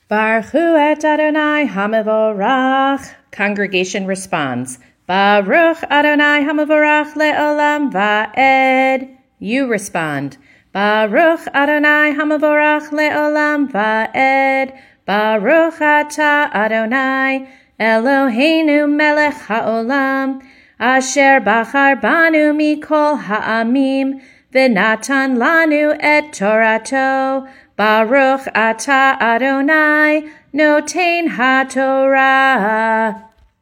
Baruch hu et Adonai hamavorach. Congregation responds, Baruch Adonai hamavorach le'olam va'ed. You respond, Baruch Adonai hamavorach le'olam va'ed. Baruch atah Adonai Eloheinu melech ha'olam, asher bachar banu mikol ha'amim, v'natan lanu et Torato. Baruch atah Adonai noten ha'torah.